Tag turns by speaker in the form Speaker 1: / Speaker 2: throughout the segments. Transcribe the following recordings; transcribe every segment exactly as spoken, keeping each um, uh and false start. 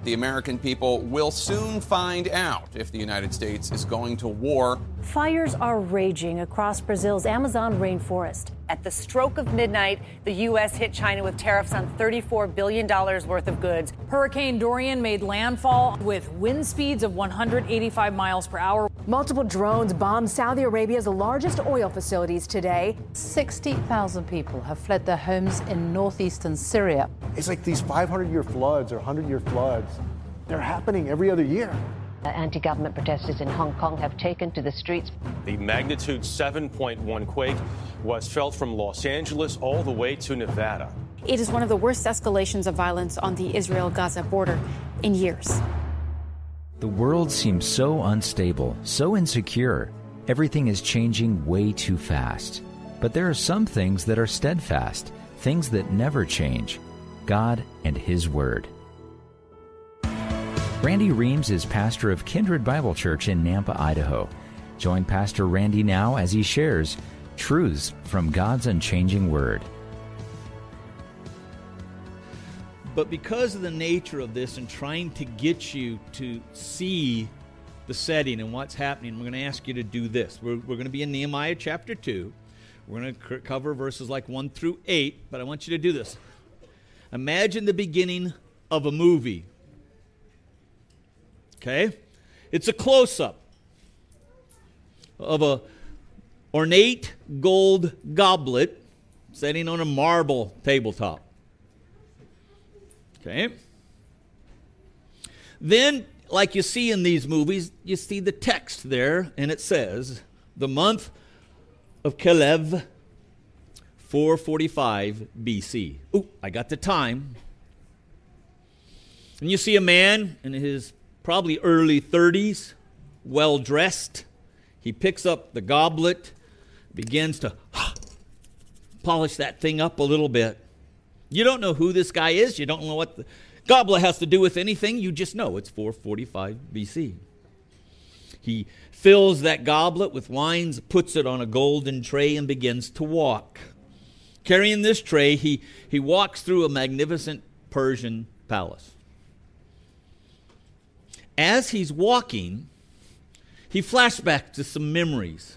Speaker 1: The American people will soon find out if the United States is going to war.
Speaker 2: Fires are raging across Brazil's Amazon rainforest.
Speaker 3: At the stroke of midnight, the U S hit China with tariffs on thirty-four billion dollars worth of goods.
Speaker 4: Hurricane Dorian made landfall with wind speeds of one hundred eighty-five miles per hour.
Speaker 5: Multiple drones bombed Saudi Arabia's largest oil facilities today.
Speaker 6: sixty thousand people have fled their homes in northeastern Syria.
Speaker 7: It's like these five hundred year floods or one hundred year floods, they're happening every other year.
Speaker 8: Anti-government protesters in Hong Kong have taken to the streets.
Speaker 9: The magnitude seven point one quake was felt from Los Angeles all the way to Nevada.
Speaker 10: It is one of the worst escalations of violence on the Israel-Gaza border in years.
Speaker 11: The world seems so unstable, so insecure. Everything is changing way too fast. But there are some things that are steadfast, things that never change. God and His Word. Randy Reams is pastor of Kindred Bible Church in Nampa, Idaho. Join Pastor Randy now as he shares truths from God's unchanging Word.
Speaker 12: But because of the nature of this and trying to get you to see the setting and what's happening, we're going to ask you to do this. We're, we're going to be in Nehemiah chapter two. We're going to c- cover verses like one through eight, but I want you to do this. Imagine the beginning of a movie. Okay? It's a close-up of a ornate gold goblet sitting on a marble tabletop. Okay? Then, like you see in these movies, you see the text there, and it says, the month of Kelev, four forty-five B C. Ooh, I got the time. And you see a man in his probably early thirties, well-dressed. He picks up the goblet, begins to polish that thing up a little bit. You don't know who this guy is. You don't know what the goblet has to do with anything. You just know it's four forty-five B C. He fills that goblet with wines, puts it on a golden tray, and begins to walk. Carrying this tray, he, he walks through a magnificent Persian palace. As he's walking, he flashbacks to some memories.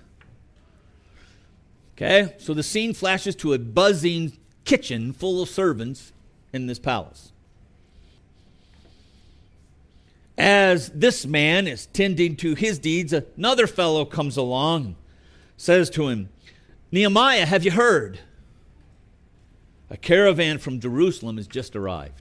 Speaker 12: Okay, so the scene flashes to a buzzing kitchen full of servants in this palace. As this man is tending to his deeds, another fellow comes along, says to him, Nehemiah, have you heard? A caravan from Jerusalem has just arrived.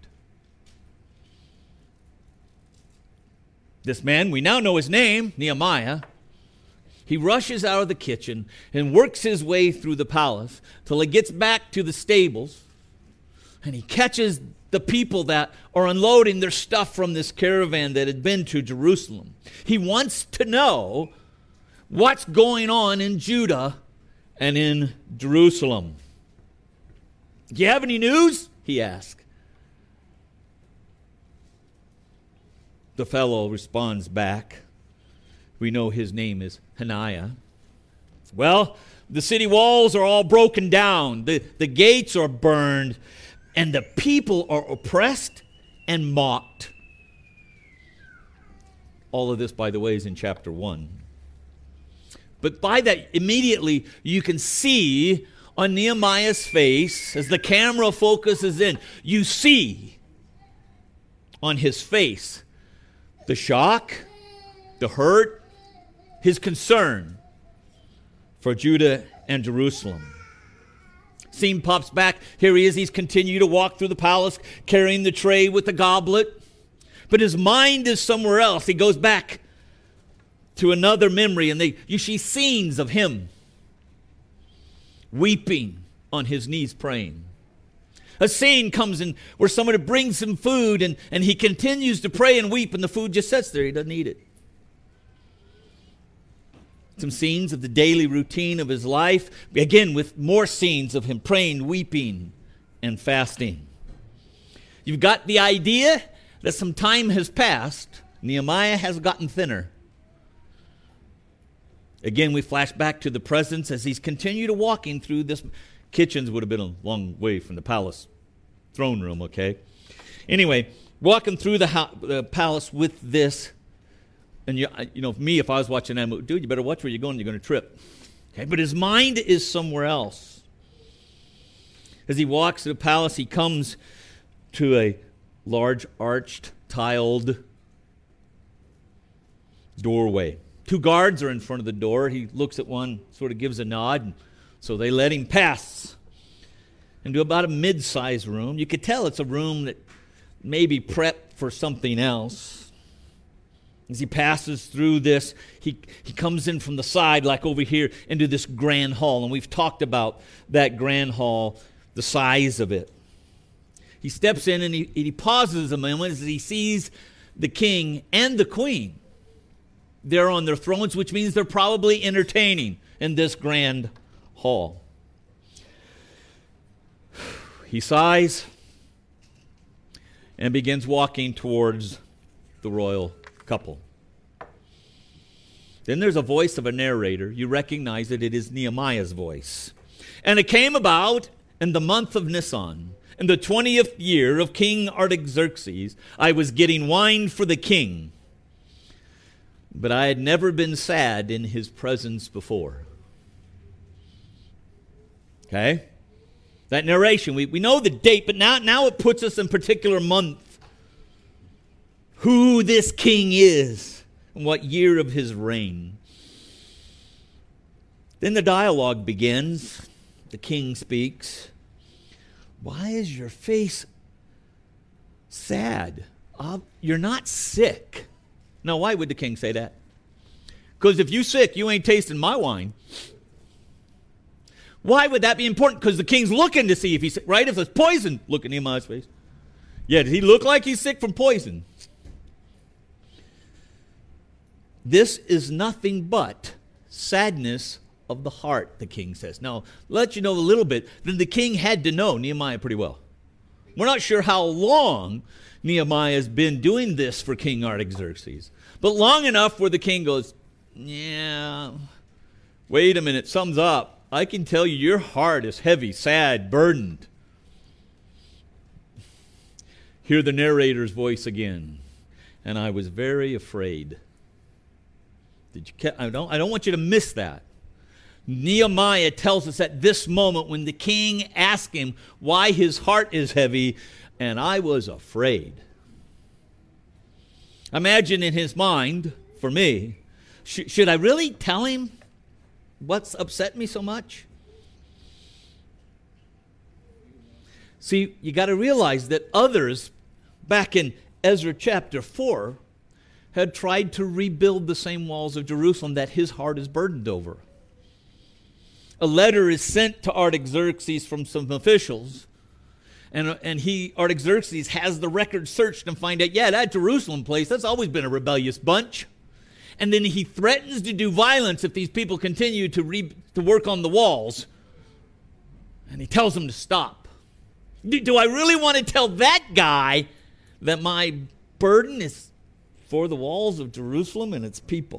Speaker 12: This man, we now know his name, Nehemiah. He rushes out of the kitchen and works his way through the palace till he gets back to the stables, and he catches the people that are unloading their stuff from this caravan that had been to Jerusalem. He wants to know what's going on in Judah and in Jerusalem. Do you have any news? He asked. The fellow responds back. We know his name is Hananiah. Well, the city walls are all broken down. The, the gates are burned. And the people are oppressed and mocked. All of this, by the way, is in chapter one. But by that, immediately, you can see on Nehemiah's face, as the camera focuses in, you see on his face the shock, the hurt, his concern for Judah and Jerusalem. Scene pops back. Here he is. He's continued to walk through the palace, carrying the tray with the goblet. But his mind is somewhere else. He goes back to another memory, and they, you see scenes of him weeping on his knees praying. A scene comes in where somebody brings him food, and, and he continues to pray and weep, and the food just sits there. He doesn't eat it. Some scenes of the daily routine of his life, again with more scenes of him praying, weeping, and fasting. You've got the idea that some time has passed. Nehemiah has gotten thinner. Again, we flash back to the presence as he's continued walking through this. Kitchens would have been a long way from the palace throne room, okay? Anyway, walking through the, ho- the palace with this. And you, you know, me, if I was watching that movie, dude, you better watch where you're going. You're going to trip. Okay, but his mind is somewhere else. As he walks to the palace, he comes to a large arched, tiled doorway. Two guards are in front of the door. He looks at one, sort of gives a nod, and so they let him pass into about a mid-sized room. You could tell it's a room that may be prepped for something else. As he passes through this, he, he comes in from the side, like over here, into this grand hall. And we've talked about that grand hall, the size of it. He steps in and he, he pauses a moment as he sees the king and the queen. They're on their thrones, which means they're probably entertaining in this grand hall. He sighs and begins walking towards the royal couple. Then there's a voice of a narrator. You recognize it. It is Nehemiah's voice. And it came about in the month of Nisan, in the twentieth year of King Artaxerxes, I was getting wine for the king, but I had never been sad in his presence before. Okay? That narration, we, we know the date, but now, now it puts us in particular month. Who this king is and what year of his reign. Then the dialogue begins. The king speaks. Why is your face sad? Uh, you're not sick. Now, why would the king say that? Because if you're sick, you ain't tasting my wine. Why would that be important? Because the king's looking to see if he's sick, right? If there's poison, look at Nehemiah's face. Yeah, does he look like he's sick from poison? This is nothing but sadness of the heart, the king says. Now, let you know a little bit, then the king had to know Nehemiah pretty well. We're not sure how long Nehemiah has been doing this for King Artaxerxes, but long enough where the king goes, yeah, wait a minute, sums up. I can tell you your heart is heavy, sad, burdened. Hear the narrator's voice again. And I was very afraid. Did you? I don't, I don't want you to miss that. Nehemiah tells us at this moment when the king asked him why his heart is heavy, and I was afraid. Imagine in his mind, for me, sh- should I really tell him what's upset me so much? See, you got to realize that others, back in Ezra chapter four, had tried to rebuild the same walls of Jerusalem that his heart is burdened over. A letter is sent to Artaxerxes from some officials, and, and he, Artaxerxes, has the record searched and find out, yeah, that Jerusalem place, that's always been a rebellious bunch. And then he threatens to do violence if these people continue to, re, to work on the walls. And he tells them to stop. Do, do I really want to tell that guy that my burden is for the walls of Jerusalem and its people?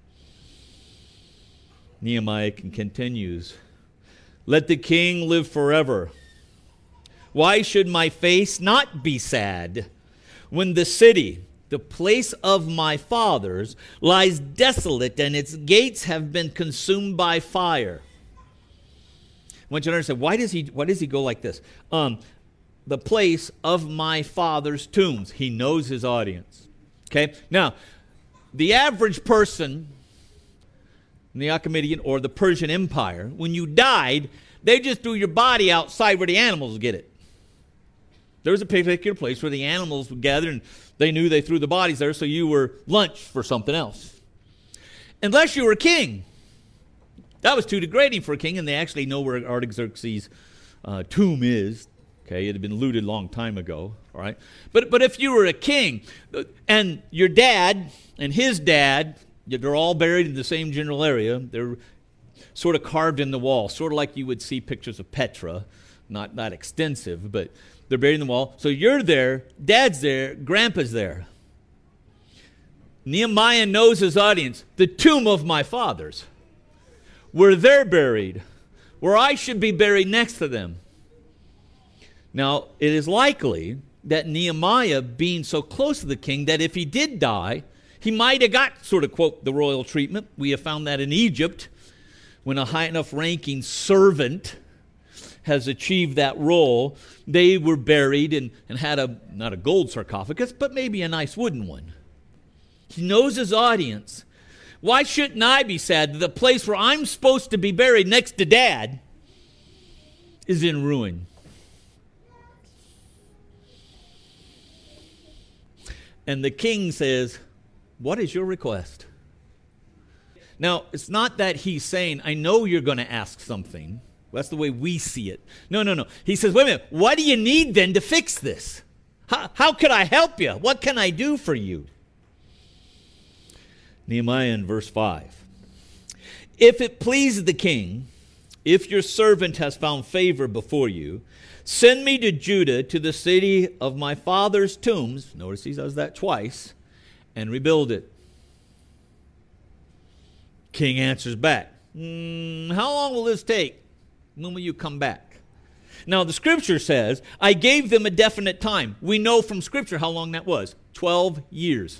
Speaker 12: Nehemiah continues, let the king live forever. Why should my face not be sad when the city, the place of my fathers, lies desolate and its gates have been consumed by fire? I want you to understand, why does he, why does he go like this? Um, the place of my fathers' tombs. He knows his audience. Okay? Now, the average person in the Achaemenid or the Persian Empire, when you died, they just threw your body outside where the animals get it. There was a particular place where the animals would gather, and they knew they threw the bodies there, so you were lunch for something else. Unless you were a king. That was too degrading for a king, and they actually know where Artaxerxes' uh, tomb is. Okay, it had been looted a long time ago, all right? But, but if you were a king, and your dad and his dad, they're all buried in the same general area. They're sort of carved in the wall, sort of like you would see pictures of Petra. Not, not extensive, but they're buried in the wall. So you're there, Dad's there, Grandpa's there. Nehemiah knows his audience. The tomb of my fathers, where they're buried, where I should be buried next to them. Now, it is likely that Nehemiah, being so close to the king, that if he did die, he might have got sort of, quote, the royal treatment. We have found that in Egypt, when a high enough ranking servant has achieved that role, they were buried and, and had a, not a gold sarcophagus, but maybe a nice wooden one. He knows his audience. Why shouldn't I be sad that the place where I'm supposed to be buried next to Dad is in ruin? And the king says, what is your request? Now, it's not that he's saying, I know you're going to ask something. That's the way we see it. No, no, no. He says, wait a minute, what do you need then to fix this? How, how could I help you? What can I do for you? Nehemiah in verse five. If it please the king, if your servant has found favor before you, send me to Judah, to the city of my father's tombs. Notice he does that twice. And rebuild it. King answers back, mm, how long will this take? When will you come back? Now, the scripture says, I gave them a definite time. We know from scripture how long that was. Twelve years.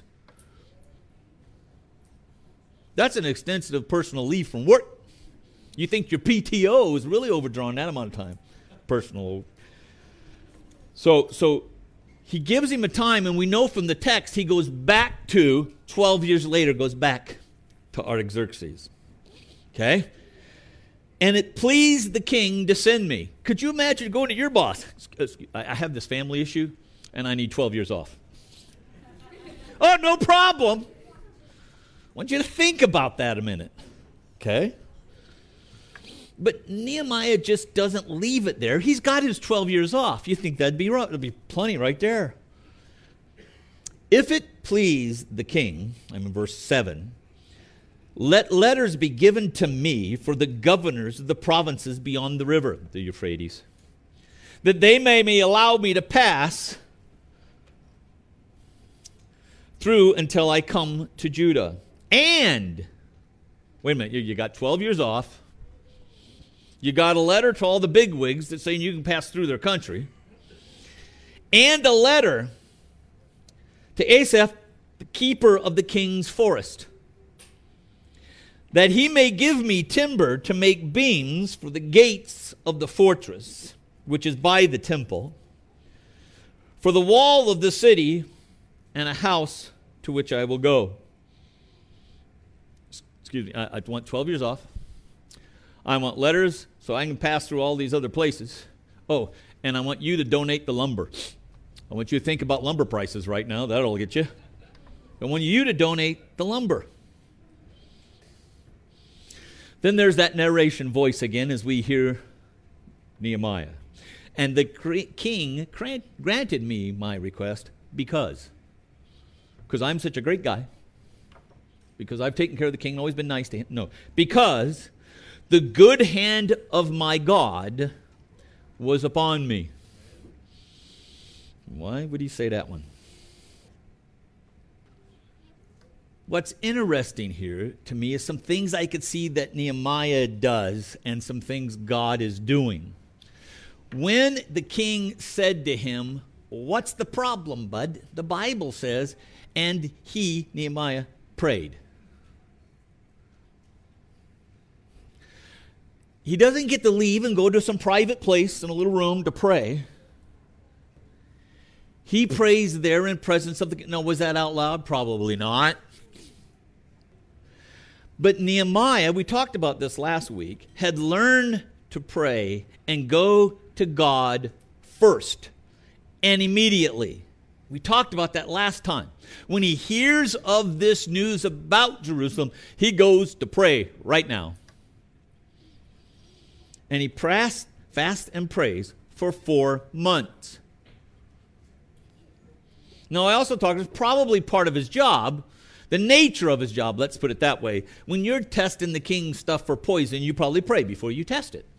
Speaker 12: That's an extensive personal leave from work. You think your P T O is really overdrawn that amount of time. Personal. So, so he gives him a time, and we know from the text he goes back to, twelve years later, goes back to Artaxerxes. Okay? And it pleased the king to send me. Could you imagine going to your boss? I have this family issue, and I need twelve years off. Oh, no problem. I want you to think about that a minute. Okay? But Nehemiah just doesn't leave it there. He's got his twelve years off. You think that'd be right? There'd be plenty right there. If it please the king, I'm in verse seven, let letters be given to me for the governors of the provinces beyond the river, the Euphrates, that they may, may allow me to pass through until I come to Judah. And, wait a minute, you, you got twelve years off. You got a letter to all the bigwigs that's saying you can pass through their country. And a letter to Asaph, the keeper of the king's forest, that he may give me timber to make beams for the gates of the fortress, which is by the temple, for the wall of the city, and a house to which I will go. Excuse me, I, I want twelve years off. I want letters so I can pass through all these other places. Oh, and I want you to donate the lumber. I want you to think about lumber prices right now. That'll get you. I want you to donate the lumber. Then there's that narration voice again as we hear Nehemiah. And the king granted me my request because. Because I'm such a great guy. Because I've taken care of the king and always been nice to him. No. Because the good hand of my God was upon me. Why would he say that one? What's interesting here to me is some things I could see that Nehemiah does and some things God is doing. When the king said to him, what's the problem, bud? The Bible says, and he, Nehemiah, prayed. He doesn't get to leave and go to some private place in a little room to pray. He prays there in presence of the... Now, was that out loud? Probably not. But Nehemiah, we talked about this last week, had learned to pray and go to God first and immediately. We talked about that last time. When he hears of this news about Jerusalem, he goes to pray right now. And he prasts, fasts and prays for four months. Now, I also talked, it's probably part of his job, the nature of his job, let's put it that way. When you're testing the king's stuff for poison, you probably pray before you test it.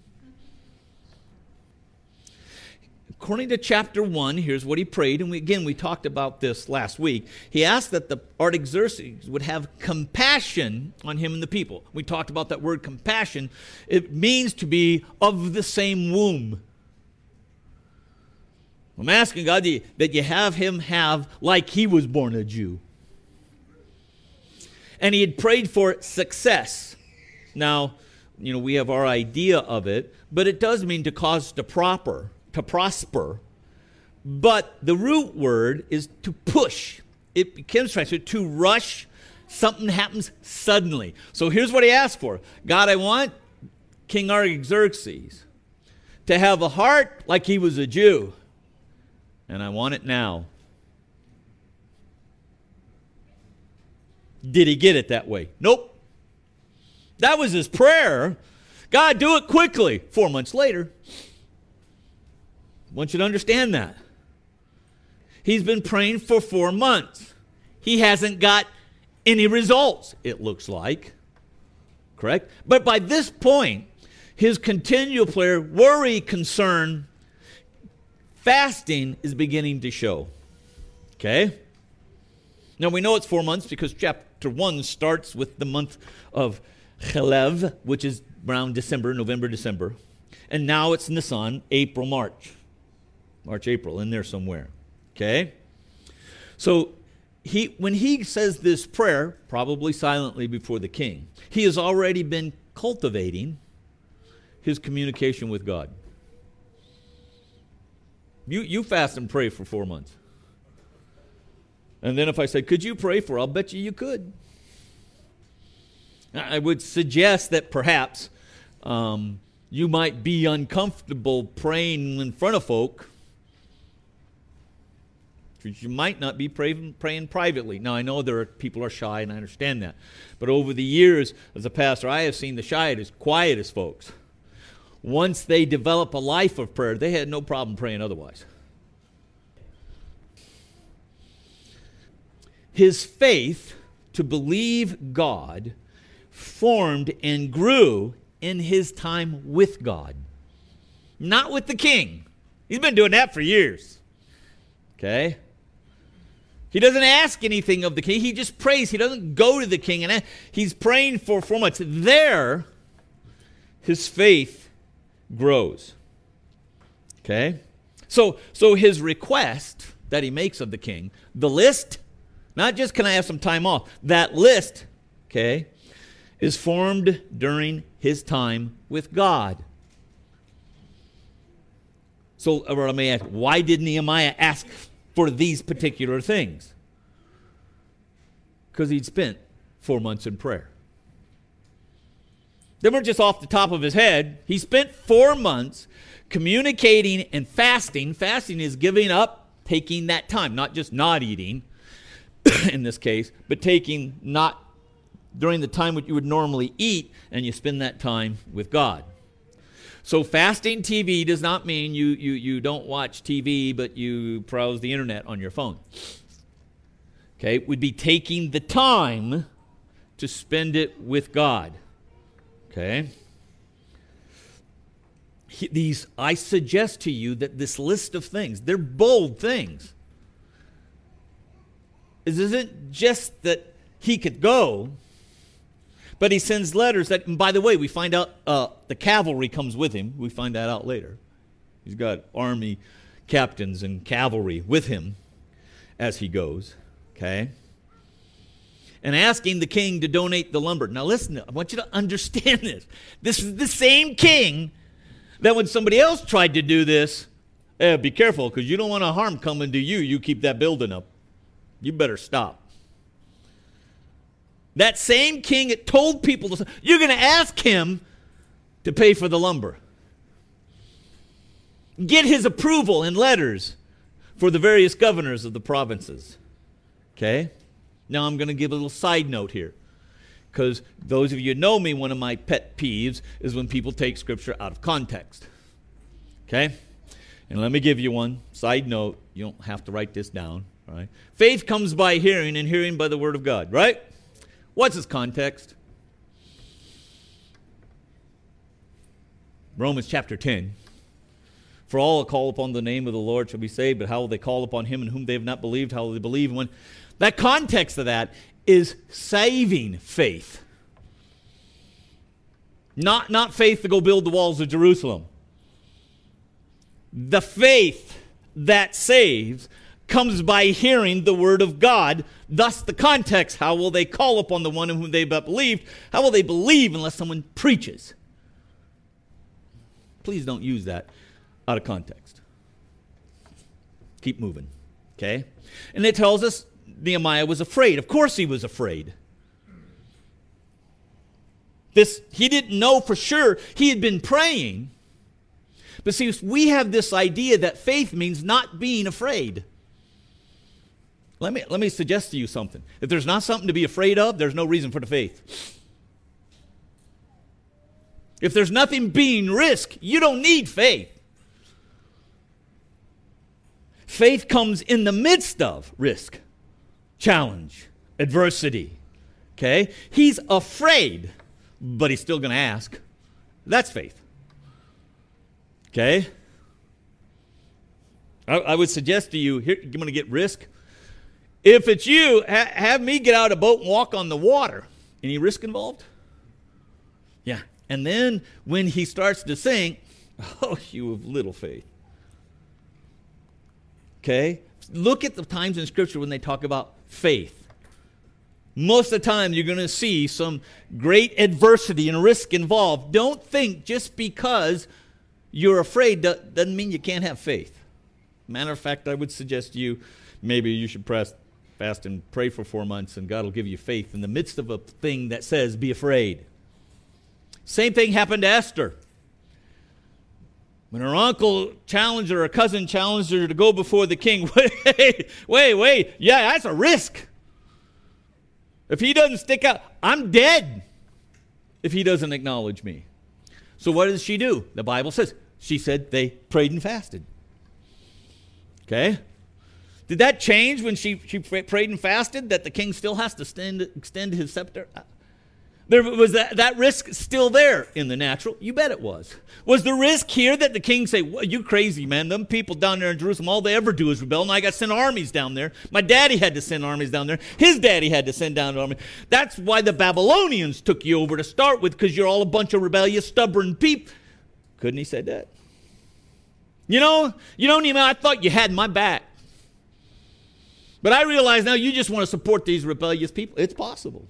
Speaker 12: According to chapter one, here's what he prayed, and we, again, we talked about this last week. He asked that the Artaxerxes would have compassion on him and the people. We talked about that word compassion. It means to be of the same womb. I'm asking God that you, that you have him have like he was born a Jew. And he had prayed for success. Now, you know, we have our idea of it, but it does mean to cause to proper, to prosper. But the root word is to push. It becomes translated to rush. Something happens suddenly. So here's what he asked for. God, I want King Artaxerxes to have a heart like he was a Jew. And I want it now. Did he get it that way? Nope. That was his prayer. God, do it quickly. Four months later. I want you to understand that. He's been praying for four months. He hasn't got any results, it looks like. Correct? But by this point, his continual prayer, worry, concern, fasting is beginning to show. Okay? Now we know it's four months because chapter one starts with the month of Chelev, which is around December, November, December. And now it's Nisan, April, March. March, April, in there somewhere. Okay? So he, when he says this prayer, probably silently before the king, he has already been cultivating his communication with God. You, you fast and pray for four months. And then if I say, could you pray for, I'll bet you you could. I would suggest that perhaps um, you might be uncomfortable praying in front of folk. You might not be praying, praying privately. Now, I know there are people are shy, and I understand that. But over the years, as a pastor, I have seen the shyest, quietest folks. Once they develop a life of prayer, they had no problem praying otherwise. His faith to believe God formed and grew in his time with God. Not with the king. He's been doing that for years. Okay? He doesn't ask anything of the king. He just prays. He doesn't go to the king. And ask. He's praying for four months. There, his faith grows. Okay? So, so his request that he makes of the king, the list, not just can I have some time off, that list, okay, is formed during his time with God. So let me ask, why did Nehemiah ask for these particular things? Because he'd spent four months in prayer. They weren't just off the top of his head. He spent four months communicating and fasting. Fasting is giving up, taking that time, not just not eating in this case, but taking not during the time what you would normally eat, and you spend that time with God. So fasting T V does not mean you, you, you don't watch T V, but you browse the internet on your phone. Okay, it would be taking the time to spend it with God. Okay? He, these, I suggest to you that this list of things, they're bold things. It isn't just that he could go, but he sends letters that, and by the way, we find out uh, the cavalry comes with him. We find that out later. He's got army captains and cavalry with him as he goes, okay? And asking the king to donate the lumber. Now listen, I want you to understand this. This is the same king that when somebody else tried to do this, eh, be careful, because you don't want a harm coming to you. You keep that building up. You better stop. That same king that told people, to, you're going to ask him to pay for the lumber. Get his approval in letters for the various governors of the provinces. Okay? Now I'm going to give a little side note here. Because those of you who know me, one of my pet peeves is when people take Scripture out of context. Okay? And let me give you one side note. You don't have to write this down. Right? Faith comes by hearing, and hearing by the Word of God. Right? What's his context? Romans chapter ten. For all who call upon the name of the Lord shall be saved, but how will they call upon him in whom they have not believed? How will they believe when? That context of that is saving faith. Not, not faith to go build the walls of Jerusalem. The faith that saves comes by hearing the word of God. Thus the context, how will they call upon the one in whom they have believed? How will they believe unless someone preaches? Please don't use that out of context. Keep moving, okay? And it tells us Nehemiah was afraid. Of course he was afraid. This, he didn't know for sure. He had been praying. But see, we have this idea that faith means not being afraid. Let me, let me suggest to you something. If there's not something to be afraid of, there's no reason for the faith. If there's nothing being risked, you don't need faith. Faith comes in the midst of risk, challenge, adversity. Okay? He's afraid, but he's still going to ask. That's faith. Okay? I, I would suggest to you, here, you're going to get risk. If it's you, ha- have me get out of a boat and walk on the water. Any risk involved? Yeah. And then when he starts to sink, oh, you have little faith. Okay? Look at the times in Scripture when they talk about faith. Most of the time you're going to see some great adversity and risk involved. Don't think just because you're afraid doesn't mean you can't have faith. Matter of fact, I would suggest to you maybe you should press, fast and pray for four months and God will give you faith in the midst of a thing that says be afraid. Same thing happened to Esther. When her uncle challenged her, her cousin challenged her to go before the king. Wait, wait, wait. Yeah, that's a risk. If he doesn't stick out, I'm dead if he doesn't acknowledge me. So what does she do? The Bible says, she said they prayed and fasted. Okay? Did that change when she, she prayed and fasted, that the king still has to stand, extend his scepter? There was that, that risk still there in the natural? You bet it was. Was the risk here that the king say, well, you crazy, man. Them people down there in Jerusalem, all they ever do is rebel, and I got to send armies down there. My daddy had to send armies down there. His daddy had to send down armies. That's why the Babylonians took you over to start with, because you're all a bunch of rebellious, stubborn people. Couldn't he say that? You know, you know, Nehemiah, I thought you had my back. But I realize now you just want to support these rebellious people. It's possible.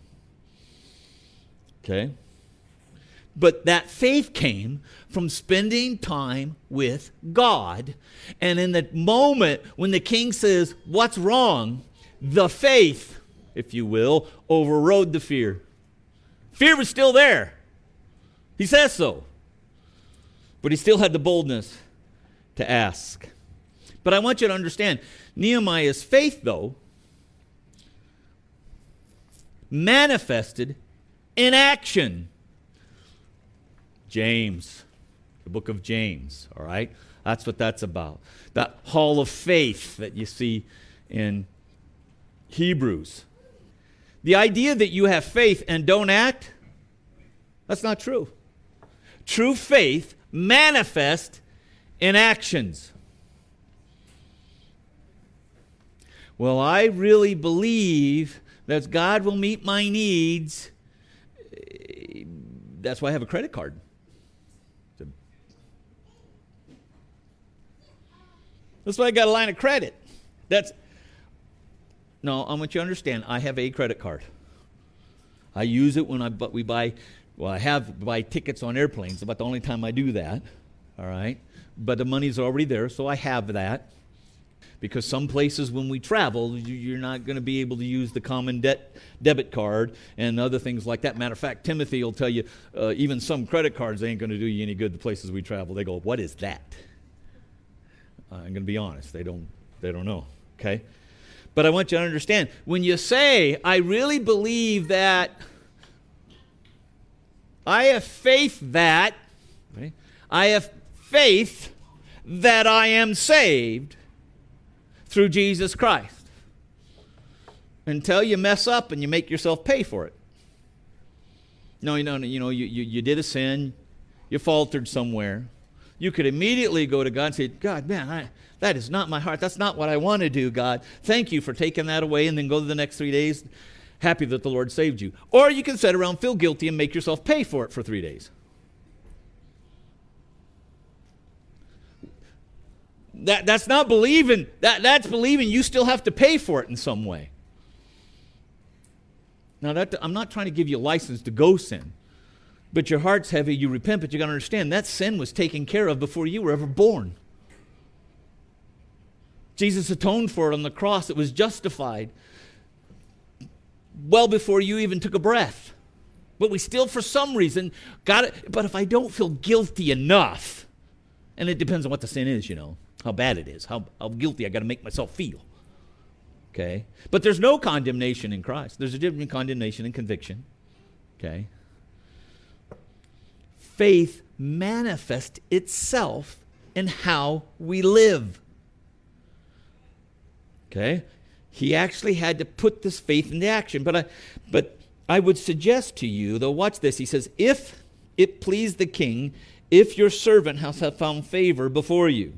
Speaker 12: Okay? But that faith came from spending time with God. And in the moment when the king says, what's wrong? The faith, if you will, overrode the fear. Fear was still there. He says so. But he still had the boldness to ask. But I want you to understand, Nehemiah's faith, though, manifested in action. James, the book of James, all right? That's what that's about. That hall of faith that you see in Hebrews. The idea that you have faith and don't act, that's not true. True faith manifests in actions. Well, I really believe that God will meet my needs. That's why I have a credit card. That's why I got a line of credit. That's no, I want you to understand, I have a credit card. I use it when I but we buy, well, I have buy tickets on airplanes. It's about the only time I do that. All right? But the money's already there, so I have that. Because some places when we travel, you're not going to be able to use the common debt debit card and other things like that. Matter of fact, Timothy will tell you, uh, even some credit cards ain't going to do you any good the places we travel. They go, what is that? Uh, I'm going to be honest. They don't, they don't know, okay? But I want you to understand, when you say, I really believe that, I have faith that, okay? I have faith that I am saved through Jesus Christ. Until you mess up and you make yourself pay for it. No, you know, you know, you, you, you did a sin, you faltered somewhere. You could immediately go to God and say, God, man, I, that is not my heart. That's not what I want to do, God. Thank you for taking that away, and then go to the next three days happy that the Lord saved you. Or you can sit around, feel guilty, and make yourself pay for it for three days. That, that's not believing. That, that's believing you still have to pay for it in some way. Now, that, I'm not trying to give you a license to go sin. But your heart's heavy, you repent, but you got to understand that sin was taken care of before you were ever born. Jesus atoned for it on the cross. It was justified well before you even took a breath. But we still, for some reason, got it. But if I don't feel guilty enough, and it depends on what the sin is, you know, how bad it is, how, how guilty I got to make myself feel. Okay? But there's no condemnation in Christ. There's a difference between condemnation and conviction. Okay? Faith manifests itself in how we live. Okay? He actually had to put this faith into action. But I, but I would suggest to you, though, watch this. He says, if it please the king, if your servant has found favor before you.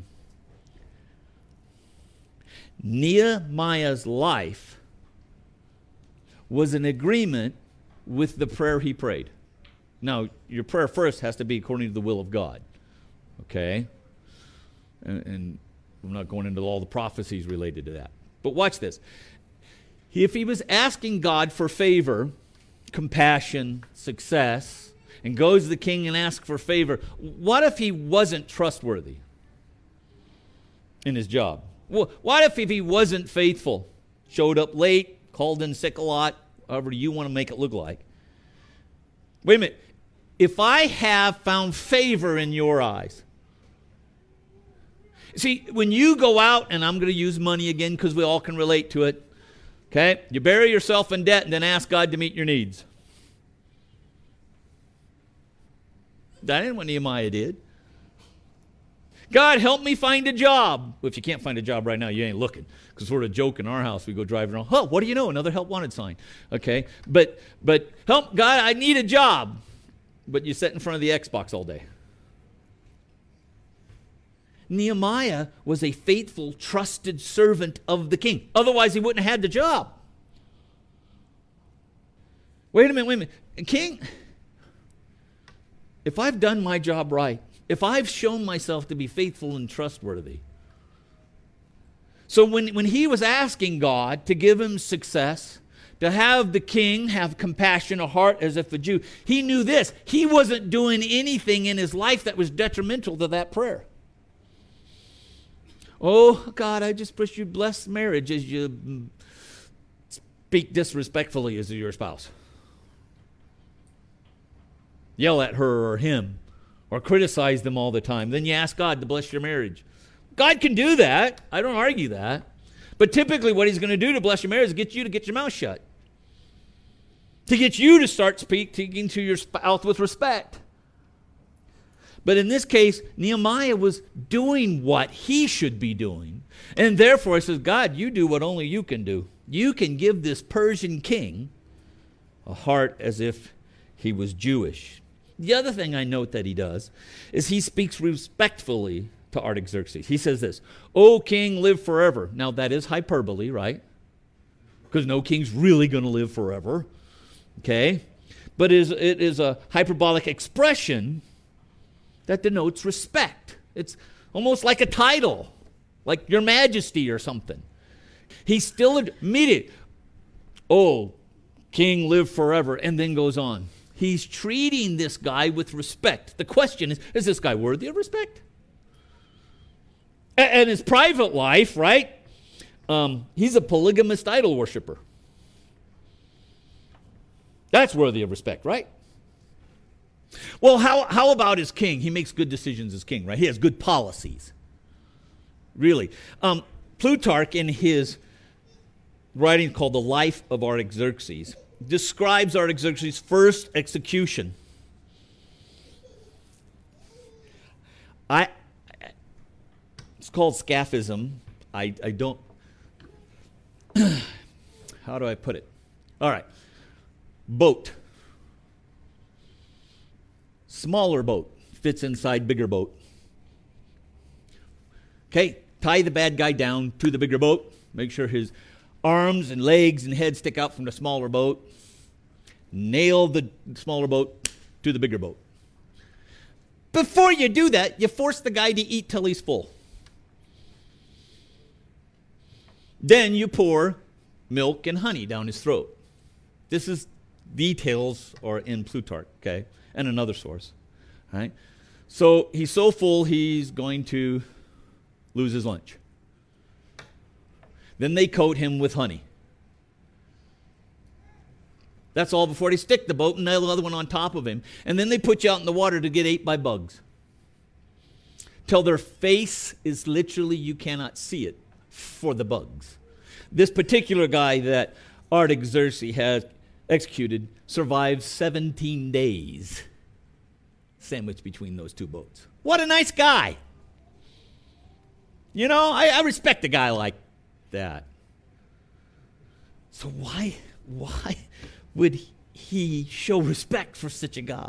Speaker 12: Nehemiah's life was an agreement with the prayer he prayed. Now, your prayer first has to be according to the will of God. Okay? And, and I'm not going into all the prophecies related to that. But watch this. If he was asking God for favor, compassion, success, and goes to the king and asks for favor, what if he wasn't trustworthy in his job? Well, what if, if he wasn't faithful, showed up late, called in sick a lot, however you want to make it look like? Wait a minute. If I have found favor in your eyes. See, when you go out, and I'm going to use money again because we all can relate to it, okay? You bury yourself in debt and then ask God to meet your needs. That ain't what Nehemiah did. God, help me find a job. Well, if you can't find a job right now, you ain't looking. Because we're a joke in our house. We go driving around. Huh, what do you know? Another help wanted sign. Okay? But, but help, God, I need a job. But you sit in front of the Xbox all day. Nehemiah was a faithful, trusted servant of the king. Otherwise, he wouldn't have had the job. Wait a minute, wait a minute. King, if I've done my job right, if I've shown myself to be faithful and trustworthy. So when, when he was asking God to give him success, to have the king have compassion, a heart as if a Jew, he knew this. He wasn't doing anything in his life that was detrimental to that prayer. Oh, God, I just wish you bless marriage as you speak disrespectfully as your spouse. Yell at her or him or criticize them all the time. Then you ask God to bless your marriage. God can do that. I don't argue that. But typically what he's going to do to bless your marriage is get you to get your mouth shut. To get you to start speaking to your spouse with respect. But in this case, Nehemiah was doing what he should be doing. And therefore, he says, God, you do what only you can do. You can give this Persian king a heart as if he was Jewish. The other thing I note that he does is he speaks respectfully to Artaxerxes. He says this, O king, live forever. Now, that is hyperbole, right? Because no king's really going to live forever. Okay? But it is, it is a hyperbolic expression that denotes respect. It's almost like a title, like your majesty or something. He still admitted, oh, king, live forever, and then goes on. He's treating this guy with respect. The question is, is this guy worthy of respect? And his private life, right? Um, he's a polygamist idol worshiper. That's worthy of respect, right? Well, how, how about his king? He makes good decisions as king, right? He has good policies. Really. Um, Plutarch, in his writing called The Life of Artaxerxes, describes Artaxerxes' first execution. I, it's called scaphism. I, I don't, how do I put it? All right. Boat. Smaller boat fits inside bigger boat. Okay, tie the bad guy down to the bigger boat. Make sure his arms and legs and head stick out from the smaller boat. Nail the smaller boat to the bigger boat. Before you do that, you force the guy to eat till he's full. Then you pour milk and honey down his throat. This is details are in Plutarch, okay, and another source, right? So he's so full he's going to lose his lunch. Then they coat him with honey. That's all before they stick the boat and the other one on top of him. And then they put you out in the water to get ate by bugs. Till their face is literally, you cannot see it for the bugs. This particular guy that Artaxerxes has executed survived seventeen days sandwiched between those two boats. What a nice guy. You know, I, I respect a guy like that. So why, why would he show respect for such a guy?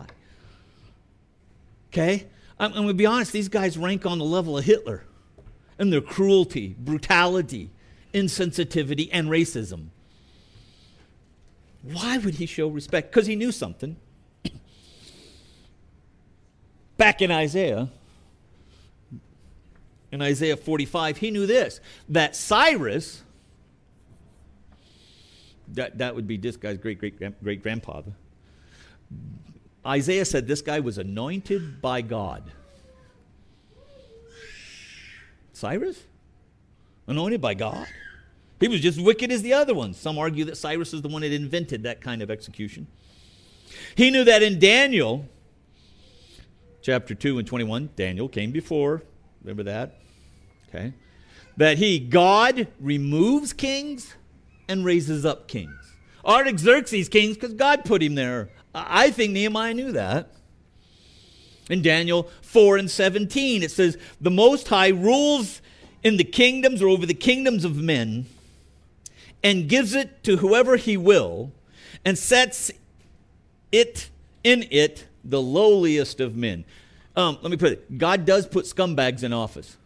Speaker 12: Okay? I'm, I'm going to be honest, these guys rank on the level of Hitler in their cruelty, brutality, insensitivity, and racism. Why would he show respect? Because he knew something. Back in Isaiah, in Isaiah forty-five, he knew this, that Cyrus, that, that would be this guy's great-great-great-grandfather, Isaiah said this guy was anointed by God. Cyrus? Anointed by God? He was just wicked as the other ones. Some argue that Cyrus is the one that invented that kind of execution. He knew that in Daniel, chapter two and twenty-one, Daniel came before, remember that? Okay. That he, God, removes kings and raises up kings. Artaxerxes kings because God put him there. I think Nehemiah knew that. In Daniel four and seventeen, it says, the Most High rules in the kingdoms or over the kingdoms of men and gives it to whoever he will and sets it in it the lowliest of men. Um, let me put it. God does put scumbags in office.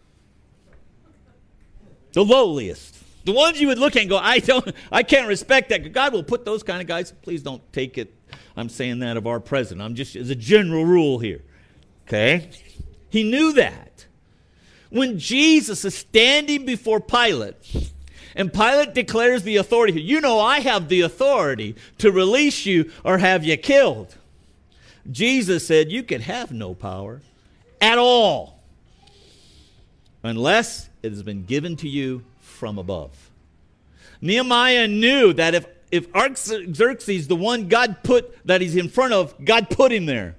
Speaker 12: The lowliest. The ones you would look at and go, I don't, I can't respect that. God will put those kind of guys. Please don't take it. I'm saying that of our president. I'm just as a general rule here. Okay? He knew that. When Jesus is standing before Pilate, and Pilate declares the authority, you know I have the authority to release you or have you killed. Jesus said, you can have no power at all unless it has been given to you from above. Nehemiah knew that if, if Artaxerxes, the one God put, that he's in front of, God put him there.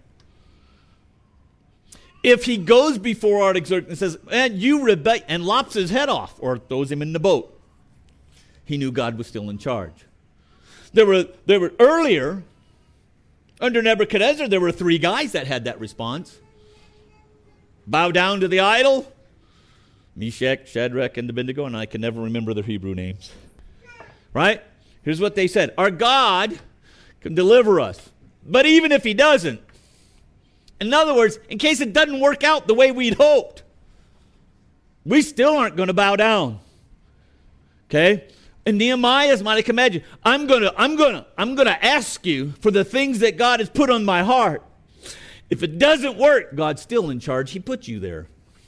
Speaker 12: If he goes before Artaxerxes and says, man, you rebel, and lops his head off or throws him in the boat, he knew God was still in charge. There were, there were earlier, under Nebuchadnezzar, there were three guys that had that response. Bow down to the idol, Meshach, Shadrach, and Abednego, and I can never remember their Hebrew names. Right? Here's what they said. Our God can deliver us. But even if he doesn't, in other words, in case it doesn't work out the way we'd hoped, we still aren't going to bow down. Okay? And Nehemiah's might imagine, I'm gonna, I'm gonna, I'm gonna ask you for the things that God has put on my heart. If it doesn't work, God's still in charge. He put you there.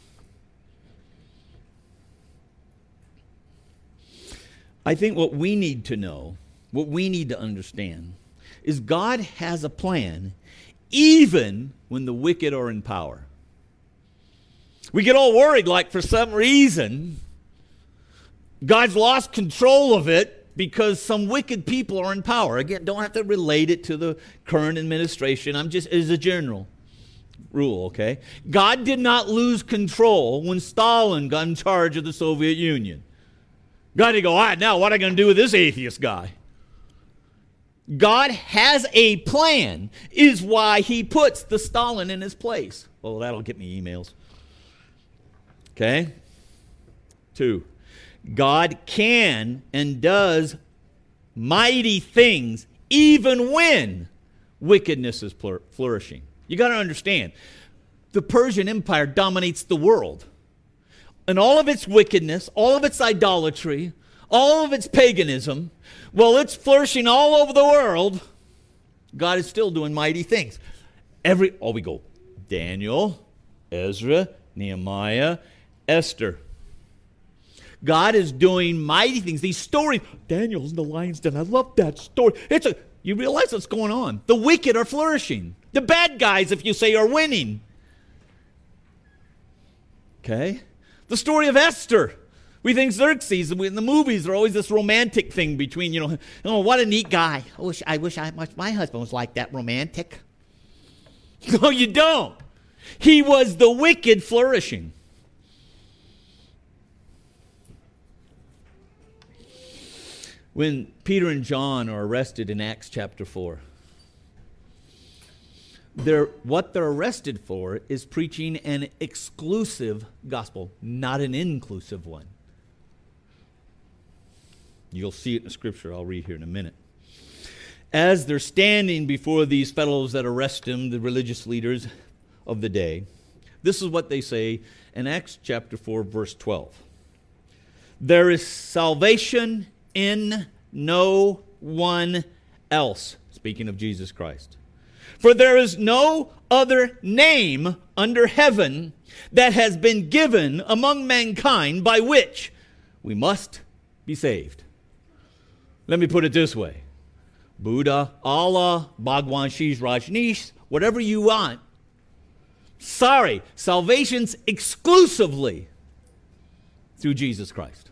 Speaker 12: I think what we need to know, what we need to understand, is God has a plan even when the wicked are in power. We get all worried like for some reason God's lost control of it because some wicked people are in power. Again, don't have to relate it to the current administration. I'm just, as a general rule, okay? God did not lose control when Stalin got in charge of the Soviet Union. God didn't go, all right, now what am I going to do with this atheist guy? God has a plan, is why he puts the Stalin in his place. Well, that'll get me emails. Okay? Two, God can and does mighty things even when wickedness is flourishing. You got to understand, the Persian Empire dominates the world. And all of its wickedness, all of its idolatry, all of its paganism, well, it's flourishing all over the world. God is still doing mighty things. Every, oh, we go, Daniel, Ezra, Nehemiah, Esther. God is doing mighty things. These stories, Daniel's in the lion's den. I love that story. It's a, you realize what's going on. The wicked are flourishing. The bad guys, if you say, are winning. Okay? The story of Esther. We think Xerxes, in the movies, are always this romantic thing between, you know, oh, what a neat guy. I wish I wish I, my husband was like that, romantic. No, you don't. He was the wicked flourishing. When Peter and John are arrested in Acts chapter four, they're, what they're arrested for is preaching an exclusive gospel, not an inclusive one. You'll see it in the scripture I'll read here in a minute. As they're standing before these fellows that arrest him, the religious leaders of the day, this is what they say in Acts chapter four, verse twelve. There is salvation in no one else, speaking of Jesus Christ. For there is no other name under heaven that has been given among mankind by which we must be saved. Let me put it this way. Buddha, Allah, Bhagwan, Shish, Rajneesh, whatever you want. Sorry, salvation's exclusively through Jesus Christ.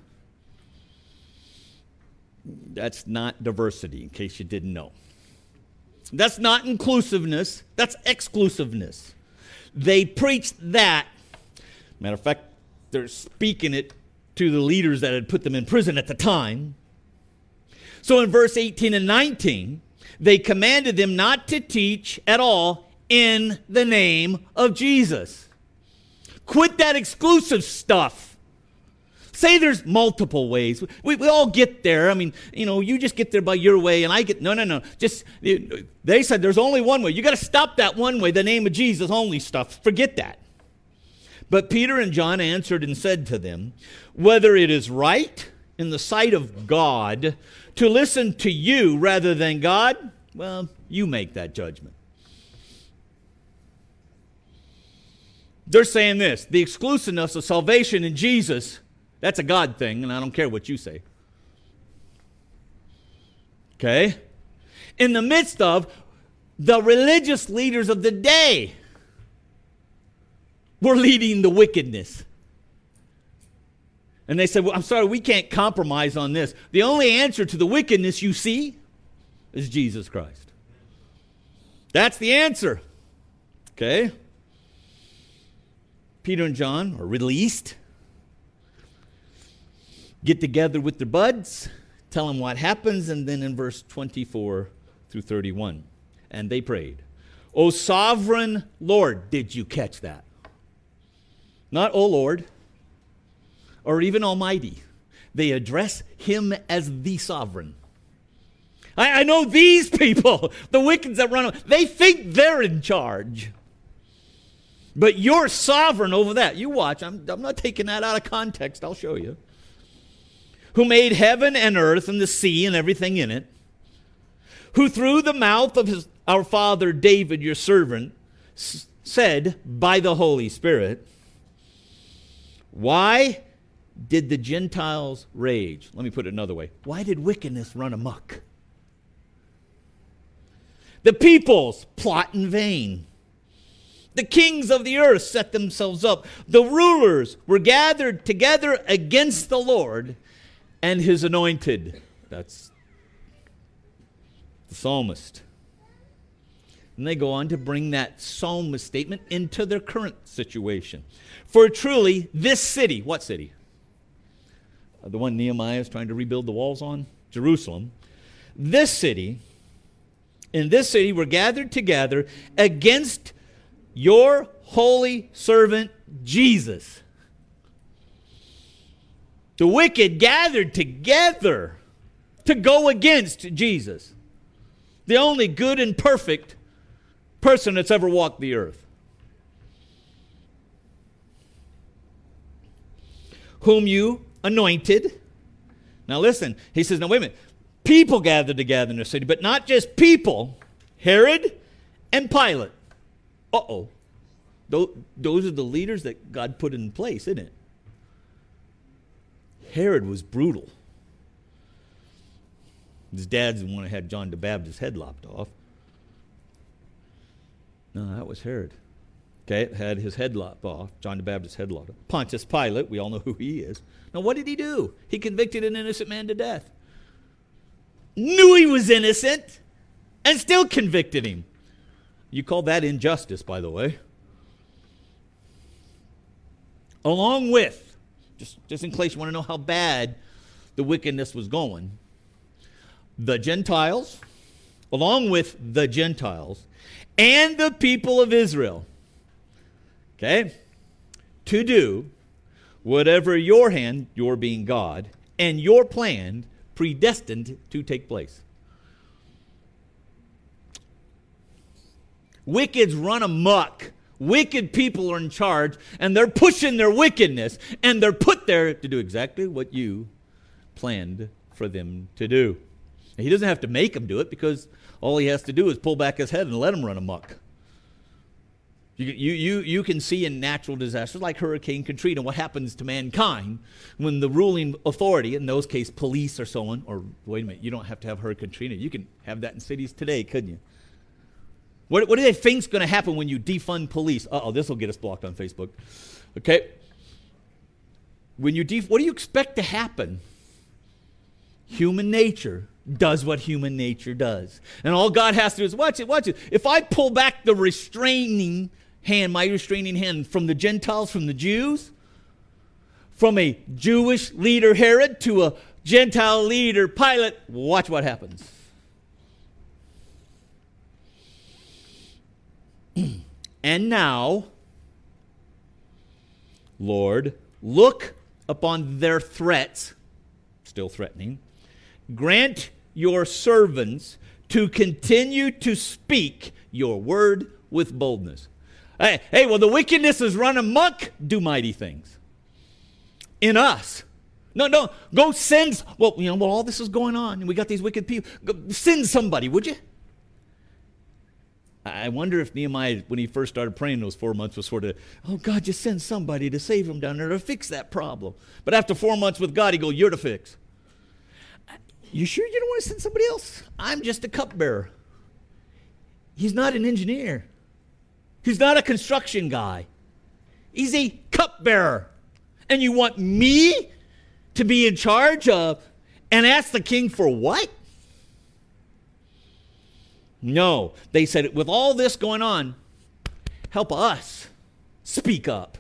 Speaker 12: That's not diversity, in case you didn't know. That's not inclusiveness. That's exclusiveness. They preached that. Matter of fact, they're speaking it to the leaders that had put them in prison at the time. So in verse eighteen and nineteen, they commanded them not to teach at all in the name of Jesus. Quit that exclusive stuff. Say there's multiple ways. We, we all get there. I mean, you know, you just get there by your way and I get, no, no, no. Just, they said there's only one way. You got to stop that one way, the name of Jesus only stuff. Forget that. But Peter and John answered and said to them, whether it is right in the sight of God to listen to you rather than God, well, you make that judgment. They're saying this, the exclusiveness of salvation in Jesus, that's a God thing, and I don't care what you say. Okay? In the midst of the religious leaders of the day were leading the wickedness. And they said, well, I'm sorry, we can't compromise on this. The only answer to the wickedness you see is Jesus Christ. That's the answer. Okay? Peter and John are released. Get together with their buds, tell them what happens, and then in verse twenty-four through thirty-one, and they prayed, O sovereign Lord, did you catch that? Not, O Lord, or even Almighty. They address him as the sovereign. I, I know these people, the wickeds that run, they think they're in charge. But you're sovereign over that. You watch. I'm, I'm not taking that out of context. I'll show you. Who made heaven and earth and the sea and everything in it. Who through the mouth of his, our father David, your servant, s- said by the Holy Spirit, why did the Gentiles rage? Let me put it another way. Why did wickedness run amok? The peoples plot in vain. The kings of the earth set themselves up. The rulers were gathered together against the Lord and his anointed. That's the psalmist. And they go on to bring that psalmist statement into their current situation. For truly, this city, what city? Uh, the one Nehemiah is trying to rebuild the walls on? Jerusalem. This city, in this city were gathered together against your holy servant Jesus. The wicked gathered together to go against Jesus, the only good and perfect person that's ever walked the earth. Whom you anointed. Now listen, he says, now wait a minute. People gathered together in the city, but not just people. Herod and Pilate. Uh-oh. Those are the leaders that God put in place, isn't it? Herod was brutal. His dad's the one that had John the Baptist's head lopped off. No, that was Herod. Okay, had his head lopped off, John the Baptist's head lopped off. Pontius Pilate, we all know who he is. Now, what did he do? He convicted an innocent man to death. Knew he was innocent and still convicted him. You call that injustice, by the way. Along with, just, just in case you want to know how bad the wickedness was going, the Gentiles, along with the Gentiles, and the people of Israel, okay, to do whatever your hand, your being God, and your plan predestined to take place. Wicked's run amok. Wicked people are in charge, and they're pushing their wickedness, and they're put there to do exactly what you planned for them to do. And he doesn't have to make them do it, because all he has to do is pull back his head and let them run amok. You, you, you, you can see in natural disasters like Hurricane Katrina what happens to mankind when the ruling authority, in those cases police or so on, or wait a minute, you don't have to have Hurricane Katrina. You can have that in cities today, couldn't you? What, what do they think's going to happen when you defund police? Uh-oh, this will get us blocked on Facebook. Okay? When you def- what do you expect to happen? Human nature does what human nature does. And all God has to do is, watch it, watch it. If I pull back the restraining hand, my restraining hand from the Gentiles, from the Jews, from a Jewish leader Herod to a Gentile leader Pilate, watch what happens. And now, Lord, look upon their threats, still threatening. Grant your servants to continue to speak your word with boldness. Hey, hey, well, the wickedness is run amok. Do mighty things in us. No, no, go send. Well, you know, well, all this is going on, and we got these wicked people. Go, send somebody, would you? I wonder if Nehemiah, when he first started praying those four months, was sort of, oh, God, just send somebody to save him down there to fix that problem. But after four months with God, he go, you're to fix. You sure you don't want to send somebody else? I'm just a cupbearer. He's not an engineer. He's not a construction guy. He's a cupbearer. And you want me to be in charge of and ask the king for what? No. They said, with all this going on, help us speak up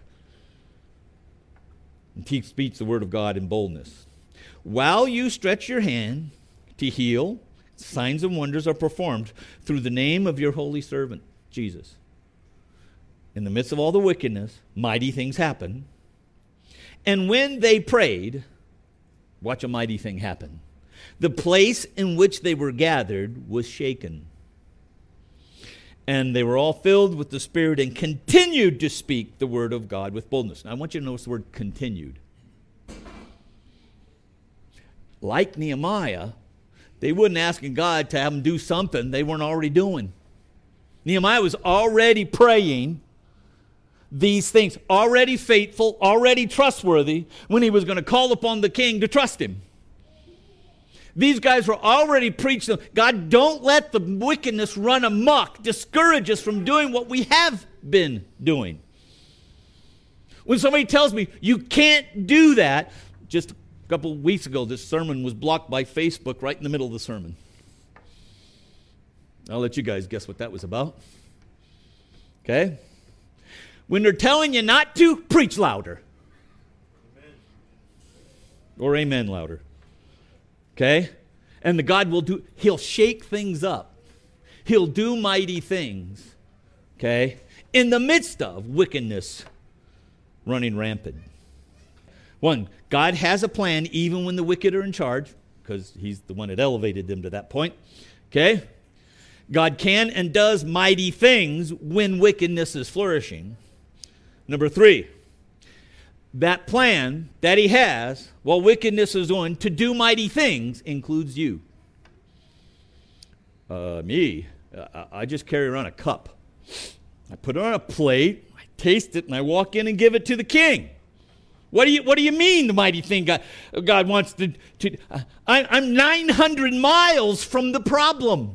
Speaker 12: and teach speech the word of God in boldness. While you stretch your hand to heal, signs and wonders are performed through the name of your holy servant, Jesus. In the midst of all the wickedness, mighty things happen. And when they prayed, watch a mighty thing happen. The place in which they were gathered was shaken. And they were all filled with the Spirit and continued to speak the word of God with boldness. Now, I want you to notice the word continued. Like Nehemiah, they wasn't asking God to have them do something they weren't already doing. Nehemiah was already praying these things, already faithful, already trustworthy, when he was going to call upon the king to trust him. These guys were already preaching, God, don't let the wickedness run amok, discourage us from doing what we have been doing. When somebody tells me, you can't do that, just a couple of weeks ago, this sermon was blocked by Facebook right in the middle of the sermon. I'll let you guys guess what that was about. Okay? When they're telling you not to, preach louder. Amen. Or amen louder. Okay? And the God will do, he'll shake things up. He'll do mighty things. Okay? In the midst of wickedness running rampant. One, God has a plan even when the wicked are in charge, because he's the one that elevated them to that point. Okay? God can and does mighty things when wickedness is flourishing. Number three, that plan that he has while wickedness is on to do mighty things includes you. Uh, me, I, I just carry around a cup. I put it on a plate, I taste it, and I walk in and give it to the king. What do you What do you mean, the mighty thing God, God wants to... to uh, I, I'm nine hundred miles from the problem.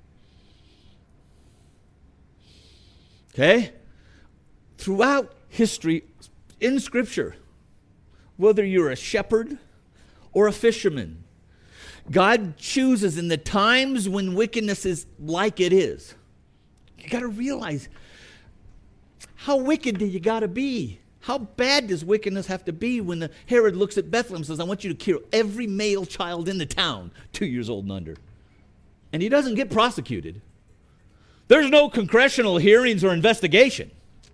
Speaker 12: Okay? Throughout history, in Scripture, whether you're a shepherd or a fisherman, God chooses in the times when wickedness is like it is. You got to realize, how wicked do you got to be? How bad does wickedness have to be when the Herod looks at Bethlehem and says, I want you to kill every male child in the town, two years old and under. And he doesn't get prosecuted. There's no congressional hearings or investigation.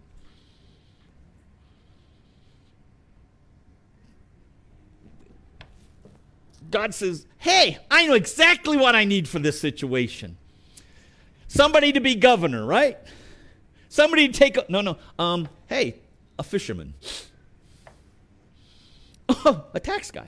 Speaker 12: God says, hey, I know exactly what I need for this situation. Somebody to be governor, right? Somebody to take a, no, no, um, hey, a fisherman. Oh, a tax guy.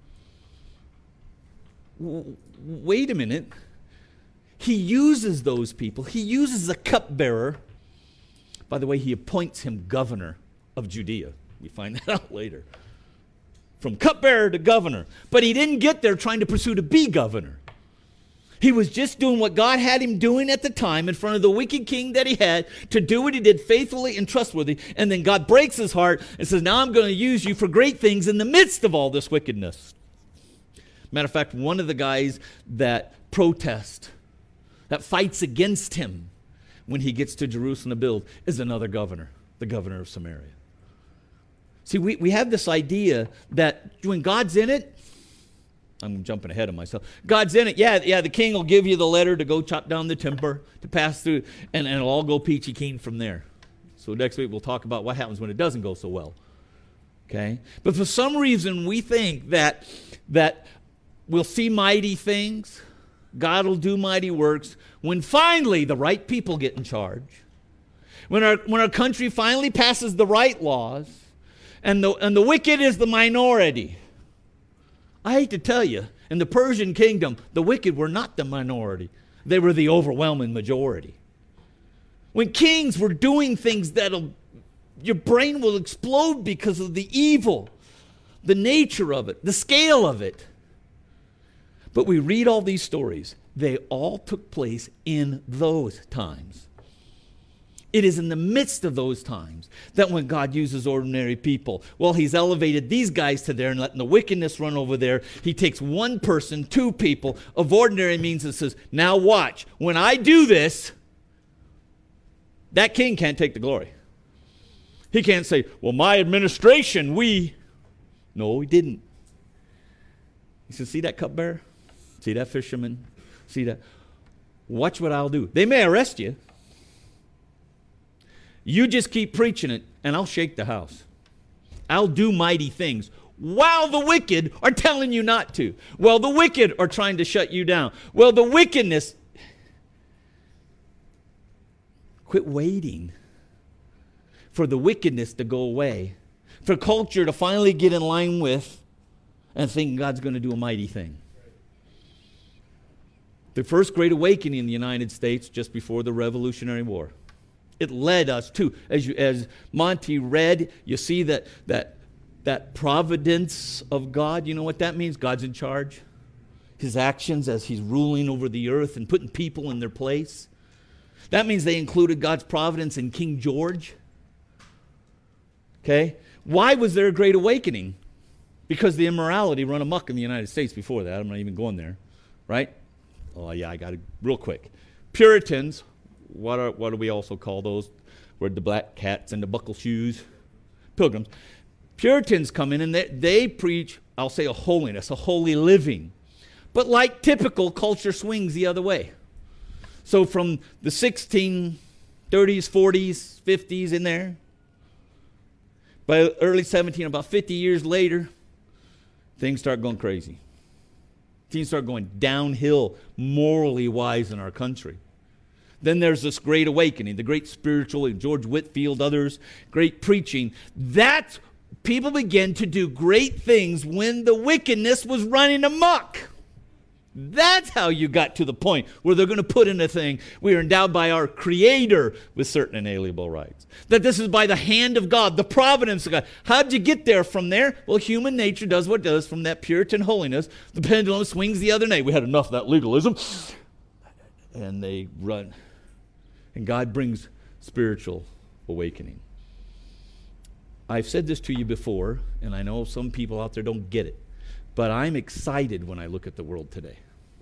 Speaker 12: W- wait a minute. He uses those people. He uses a cupbearer. By the way, he appoints him governor of Judea. You find that out later. From cupbearer to governor. But he didn't get there trying to pursue to be governor. He was just doing what God had him doing at the time in front of the wicked king that he had, to do what he did faithfully and trustworthy. And then God breaks his heart and says, now I'm going to use you for great things in the midst of all this wickedness. Matter of fact, one of the guys that protests, that fights against him when he gets to Jerusalem to build, is another governor, the governor of Samaria. See, we, we have this idea that when God's in it, I'm jumping ahead of myself. God's in it. Yeah, yeah, the king will give you the letter to go chop down the timber, to pass through, and, and it'll all go peachy keen from there. So next week we'll talk about what happens when it doesn't go so well. Okay? But for some reason we think that, that we'll see mighty things, God will do mighty works, when finally the right people get in charge. When our, when our country finally passes the right laws, and the, and the wicked is the minority. I hate to tell you, in the Persian kingdom, the wicked were not the minority. They were the overwhelming majority. When kings were doing things that'll, your brain will explode because of the evil, the nature of it, the scale of it. But we read all these stories. They all took place in those times. It is in the midst of those times that when God uses ordinary people, well, he's elevated these guys to there and letting the wickedness run over there. He takes one person, two people of ordinary means and says, now watch, when I do this, that king can't take the glory. He can't say, well, my administration, we. No, he didn't. He said, see that cupbearer? See that fisherman? See that? Watch what I'll do. They may arrest you. You just keep preaching it, and I'll shake the house. I'll do mighty things while the wicked are telling you not to. Well, the wicked are trying to shut you down. Well, the wickedness... Quit waiting for the wickedness to go away, for culture to finally get in line with and think God's going to do a mighty thing. The first Great Awakening in the United States, just before the Revolutionary War, it led us to, as you, as Monty read, you see that, that, that providence of God. You know what that means? God's in charge. His actions as he's ruling over the earth and putting people in their place. That means they included God's providence in King George. Okay? Why was there a Great Awakening? Because the immorality run amok in the United States before that. I'm not even going there. Right? Oh, yeah, I got it real quick. Puritans. What are what do we also call those? Where the black cats and the buckle shoes? Pilgrims. Puritans come in and they, they preach, I'll say, a holiness, a holy living. But like typical, culture swings the other way. So from the sixteen thirties, forties, fifties in there, by early seventeen, about fifty years later, things start going crazy. Things start going downhill morally wise in our country. Then there's this Great Awakening, the great spiritual, George Whitefield, others, great preaching. That's, people began to do great things when the wickedness was running amok. That's how you got to the point where they're going to put in a thing. We are endowed by our Creator with certain inalienable rights. That this is by the hand of God, the providence of God. How'd you get there from there? Well, human nature does what it does from that Puritan holiness. The pendulum swings the other way. We had enough of that legalism. And they run. And God brings spiritual awakening. I've said this to you before, and I know some people out there don't get it. But I'm excited when I look at the world today.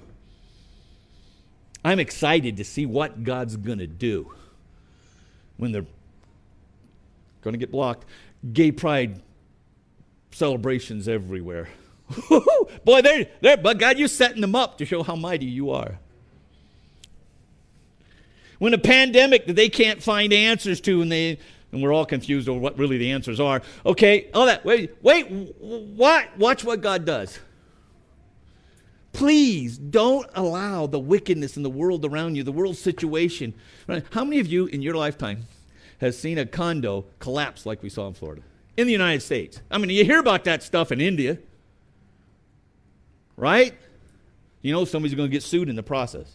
Speaker 12: I'm excited to see what God's going to do when they're going to get blocked. Gay pride celebrations everywhere. Boy, they're, they're, but God, you're setting them up to show how mighty you are. When a pandemic that they can't find answers to, and they and we're all confused over what really the answers are. Okay, all that. Wait, wait, what? Watch what God does. Please don't allow the wickedness in the world around you, the world situation. Right? How many of you in your lifetime has seen a condo collapse like we saw in Florida? In the United States. I mean, you hear about that stuff in India. Right? You know somebody's going to get sued in the process.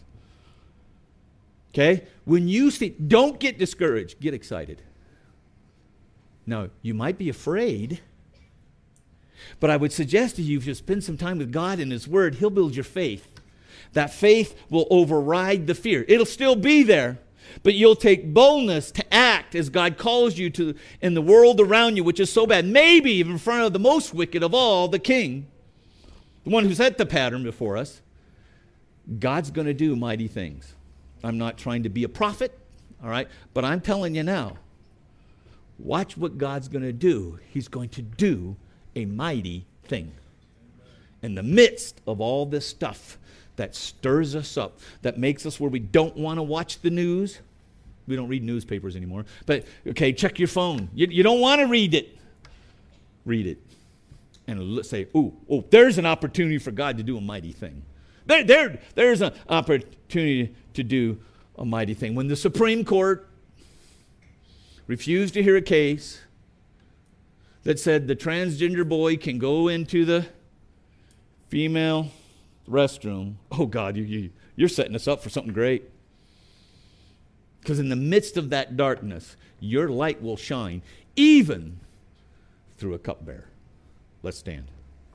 Speaker 12: Okay? When you see, don't get discouraged. Get excited. Now, you might be afraid, but I would suggest to you, if you spend some time with God and His Word, He'll build your faith. That faith will override the fear. It'll still be there, but you'll take boldness to act as God calls you to in the world around you, which is so bad. Maybe even in front of the most wicked of all, the king, the one who set the pattern before us. God's going to do mighty things. I'm not trying to be a prophet, all right, but I'm telling you now, watch what God's going to do. He's going to do a mighty thing. In the midst of all this stuff that stirs us up, that makes us where we don't want to watch the news. We don't read newspapers anymore. But, okay, check your phone. You, you don't want to read it. Read it. And say, ooh, oh, there's an opportunity for God to do a mighty thing. There, there, there's an opportunity to do a mighty thing. When the Supreme Court refused to hear a case that said the transgender boy can go into the female restroom. Oh, God, you, you, you're setting us up for something great. Because in the midst of that darkness, your light will shine, even through a cupbearer. Let's stand.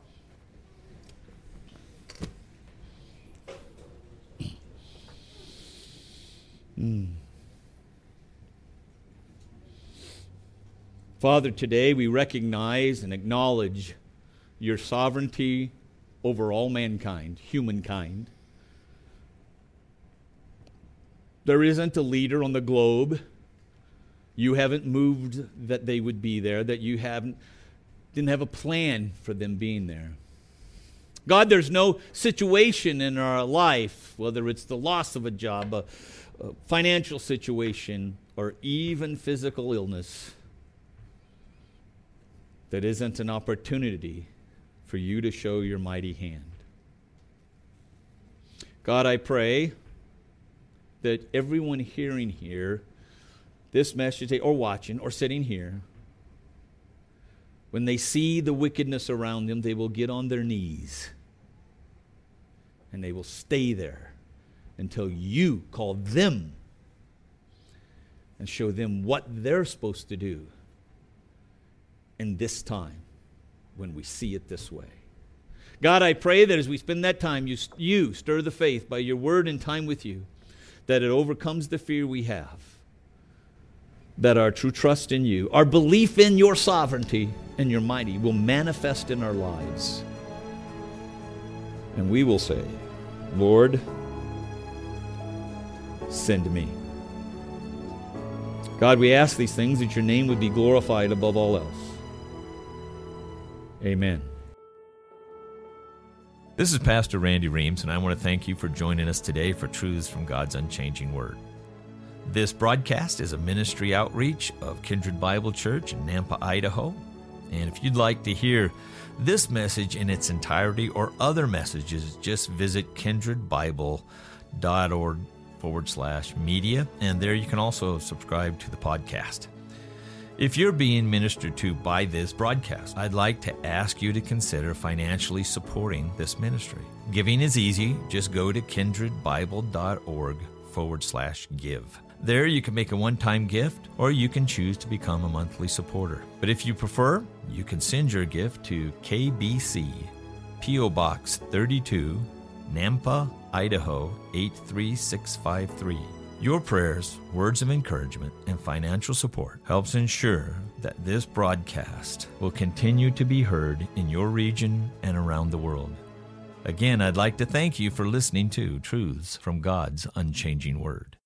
Speaker 12: Mm. Father, today we recognize and acknowledge your sovereignty over all mankind, humankind. There isn't a leader on the globe. You haven't moved that they would be there, that you haven't didn't have a plan for them being there. God, there's no situation in our life, whether it's the loss of a job, a, a financial situation, or even physical illness, that isn't an opportunity for you to show your mighty hand. God, I pray that everyone hearing here this message, or watching, or sitting here, when they see the wickedness around them, they will get on their knees and they will stay there until you call them and show them what they're supposed to do in this time when we see it this way. God, I pray that as we spend that time, you, you stir the faith by your word and time with you, that it overcomes the fear we have, that our true trust in you, our belief in your sovereignty and your mighty will manifest in our lives. And we will say, Lord, send me. God, we ask these things that your name would be glorified above all else. Amen.
Speaker 13: This is Pastor Randy Reams, and I want to thank you for joining us today for Truths from God's Unchanging Word. This broadcast is a ministry outreach of Kindred Bible Church in Nampa, Idaho. And if you'd like to hear this message in its entirety or other messages, just visit kindredbible.org forward slash media, and there you can also subscribe to the podcast. If you're being ministered to by this broadcast, I'd like to ask you to consider financially supporting this ministry. Giving is easy. Just go to kindredbible.org forward slash give. There you can make a one-time gift, or you can choose to become a monthly supporter. But if you prefer, you can send your gift to K B C, P O Box thirty-two, Nampa, Idaho eight three six five three. Your prayers, words of encouragement, and financial support helps ensure that this broadcast will continue to be heard in your region and around the world. Again, I'd like to thank you for listening to Truths from God's Unchanging Word.